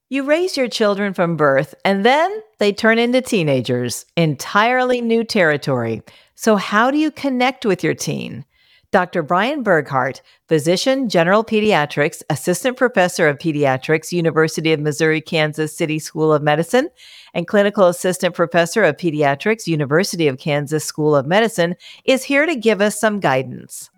You raise your children from birth, and then they turn into teenagers, entirely new territory. So, how do you connect with your teen? Dr. Brian Berghardt, physician, general pediatrics, assistant professor of pediatrics, University of Missouri Kansas City School of Medicine, and clinical assistant professor of pediatrics, University of Kansas School of Medicine, is here to give us some guidance.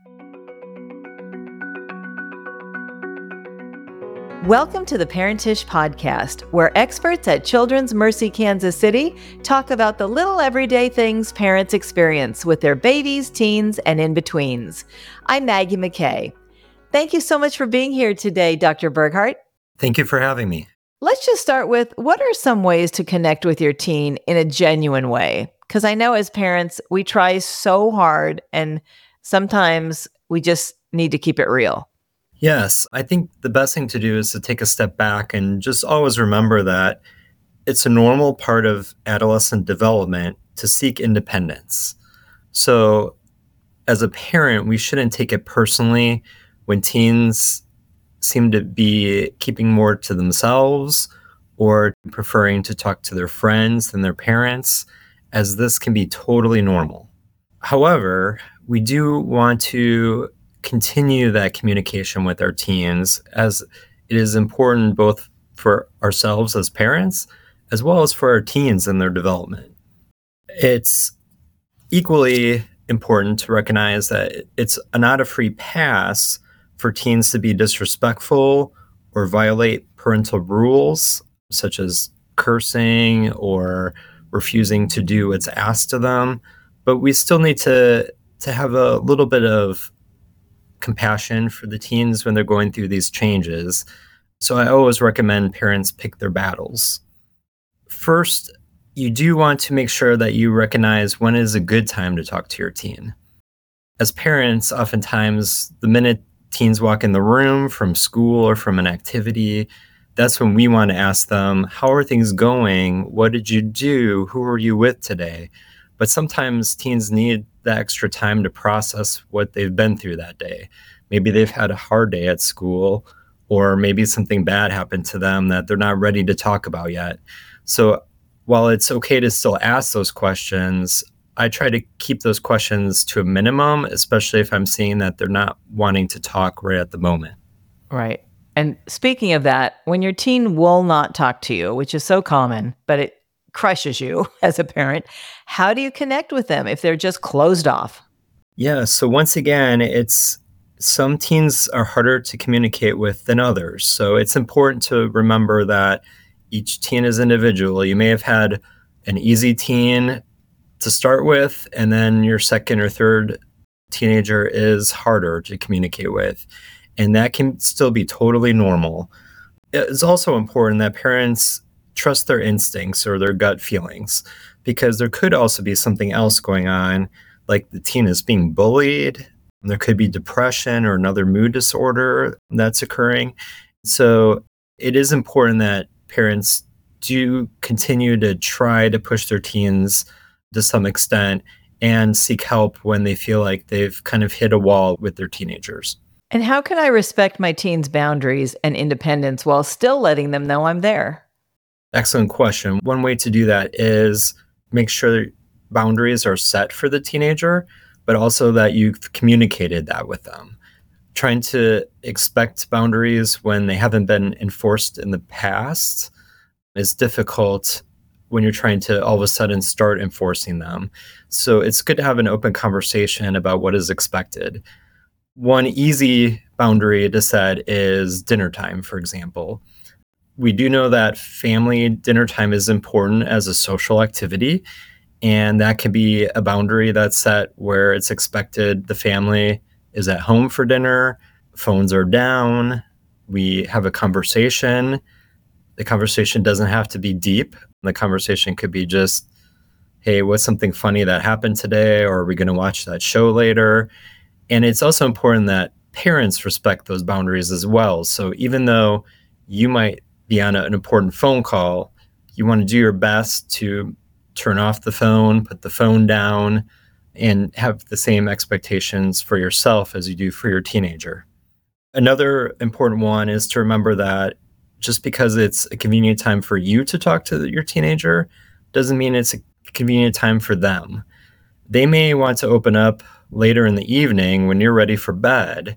Welcome to the Parentish Podcast, where experts at Children's Mercy Kansas City talk about the little everyday things parents experience with their babies, teens, and in-betweens. I'm Maggie McKay. Thank you so much for being here today, Dr. Berghardt. Thank you for having me. Let's just start with, what are some ways to connect with your teen in a genuine way? Because I know as parents, we try so hard, and sometimes we just need to keep it real. Yes, I think the best thing to do is to take a step back and just always remember that it's a normal part of adolescent development to seek independence. So as a parent, we shouldn't take it personally when teens seem to be keeping more to themselves or preferring to talk to their friends than their parents, as this can be totally normal. However, we do want to continue that communication with our teens, as it is important both for ourselves as parents as well as for our teens and their development. It's equally important to recognize that it's not a free pass for teens to be disrespectful or violate parental rules, such as cursing or refusing to do what's asked of them. But we still need to have a little bit of compassion for the teens when they're going through these changes. So I always recommend parents pick their battles. First, you do want to make sure that you recognize when is a good time to talk to your teen. As parents, oftentimes the minute teens walk in the room from school or from an activity, that's when we want to ask them, how are things going? What did you do? Who were you with today? But sometimes teens need the extra time to process what they've been through that day. Maybe they've had a hard day at school, or maybe something bad happened to them that they're not ready to talk about yet. So while it's okay to still ask those questions, I try to keep those questions to a minimum, especially if I'm seeing that they're not wanting to talk right at the moment. Right. And speaking of that, when your teen will not talk to you, which is so common, but it crushes you as a parent, how do you connect with them if they're just closed off? Yeah, so once again, some teens are harder to communicate with than others. So it's important to remember that each teen is individual. You may have had an easy teen to start with, and then your second or third teenager is harder to communicate with. And that can still be totally normal. It's also important that parents trust their instincts or their gut feelings, because there could also be something else going on, like the teen is being bullied. There could be depression or another mood disorder that's occurring. So it is important that parents do continue to try to push their teens to some extent and seek help when they feel like they've kind of hit a wall with their teenagers. And how can I respect my teen's boundaries and independence while still letting them know I'm there? Excellent question. One way to do that is make sure boundaries are set for the teenager, but also that you've communicated that with them. Trying to expect boundaries when they haven't been enforced in the past is difficult when you're trying to all of a sudden start enforcing them. So it's good to have an open conversation about what is expected. One easy boundary to set is dinner time, for example. We do know that family dinner time is important as a social activity, and that can be a boundary that's set where it's expected the family is at home for dinner, phones are down, we have a conversation. The conversation doesn't have to be deep. The conversation could be just, hey, what's something funny that happened today? Or are we going to watch that show later? And it's also important that parents respect those boundaries as well. So even though you might be on an important phone call, you want to do your best to turn off the phone, put the phone down, and have the same expectations for yourself as you do for your teenager. Another important one is to remember that Just because it's a convenient time for you to talk to your teenager doesn't mean it's a convenient time for them. They may want to open up later in the evening when you're ready for bed.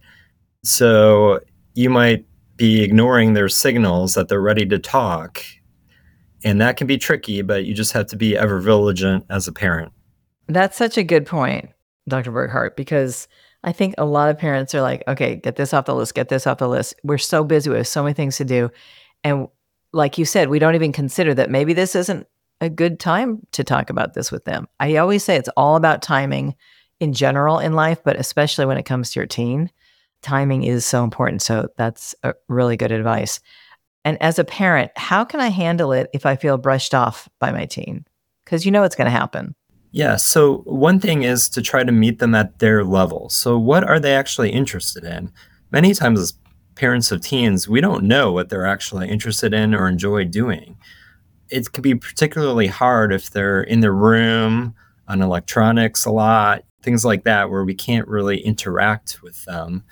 So you might be ignoring their signals that they're ready to talk. And that can be tricky, but you just have to be ever vigilant as a parent. That's such a good point, Dr. Burghardt, because I think a lot of parents are like, okay, get this off the list, get this off the list. We're so busy, we have so many things to do. And like you said, we don't even consider that maybe this isn't a good time to talk about this with them. I always say it's all about timing in general in life, but especially when it comes to your teen, timing is so important. So that's a really good advice. And as a parent, how can I handle it if I feel brushed off by my teen? Because you know it's going to happen. Yeah, so one thing is to try to meet them at their level. So what are they actually interested in? Many times as parents of teens, we don't know what they're actually interested in or enjoy doing. It can be particularly hard if they're in their room, on electronics a lot, things like that, where we can't really interact with them.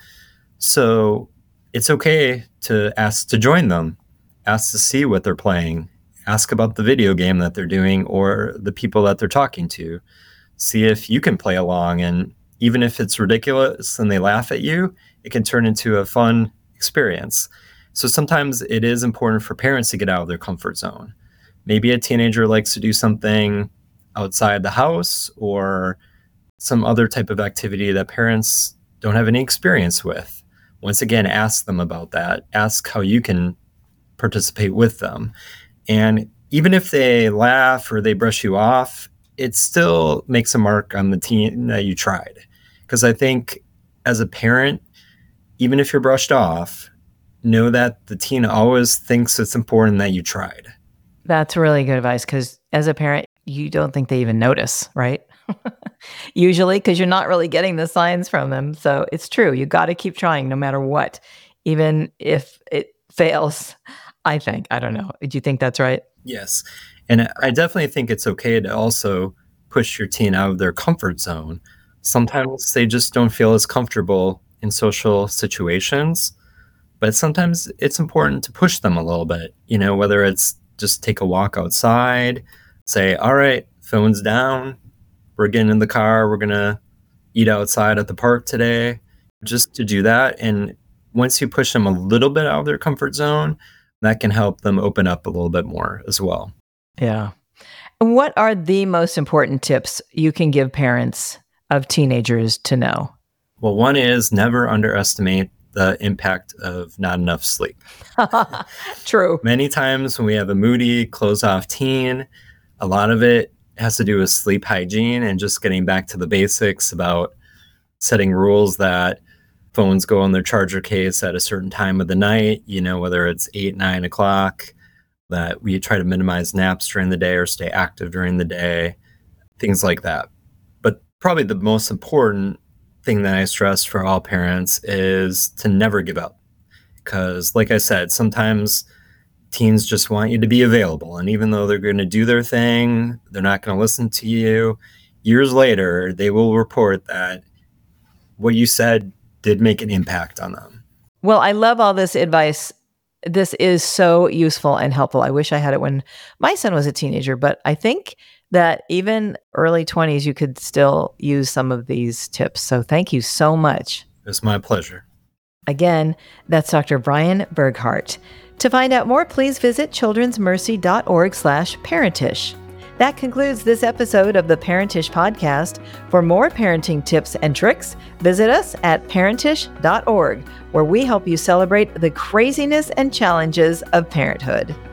So it's okay to ask to join them, ask to see what they're playing, ask about the video game that they're doing or the people that they're talking to. See if you can play along. And even if it's ridiculous and they laugh at you, it can turn into a fun experience. So sometimes it is important for parents to get out of their comfort zone. Maybe a teenager likes to do something outside the house or some other type of activity that parents don't have any experience with. Once again, ask them about that. Ask how you can participate with them. And even if they laugh or they brush you off, it still makes a mark on the teen that you tried. Because I think as a parent, even if you're brushed off, know that the teen always thinks it's important that you tried. That's really good advice because as a parent, you don't think they even notice, right? Usually, because you're not really getting the signs from them. So it's true. You got to keep trying no matter what, even if it fails. I think. I don't know. Do you think that's right? Yes. And I definitely think it's okay to also push your teen out of their comfort zone. Sometimes they just don't feel as comfortable in social situations, but sometimes it's important to push them a little bit, whether it's just take a walk outside, say, all right, phone's down, we're getting in the car, we're going to eat outside at the park today, just to do that. And once you push them a little bit out of their comfort zone, that can help them open up a little bit more as well. Yeah. And what are the most important tips you can give parents of teenagers to know? Well, one is never underestimate the impact of not enough sleep. True. Many times when we have a moody, closed-off teen, a lot of it has to do with sleep hygiene and just getting back to the basics about setting rules that phones go on their charger case at a certain time of the night, whether it's 8, 9 o'clock, that we try to minimize naps during the day or stay active during the day, things like that. But probably the most important thing that I stress for all parents is to never give up. Because like I said, sometimes teens just want you to be available. And even though they're going to do their thing, they're not going to listen to you. Years later, they will report that what you said did make an impact on them. Well, I love all this advice. This is so useful and helpful. I wish I had it when my son was a teenager, but I think that even early 20s, you could still use some of these tips. So thank you so much. It's my pleasure. Again, that's Dr. Brian Burghardt. To find out more, please visit childrensmercy.org/parentish. That concludes this episode of the Parentish Podcast. For more parenting tips and tricks, visit us at parentish.org, where we help you celebrate the craziness and challenges of parenthood.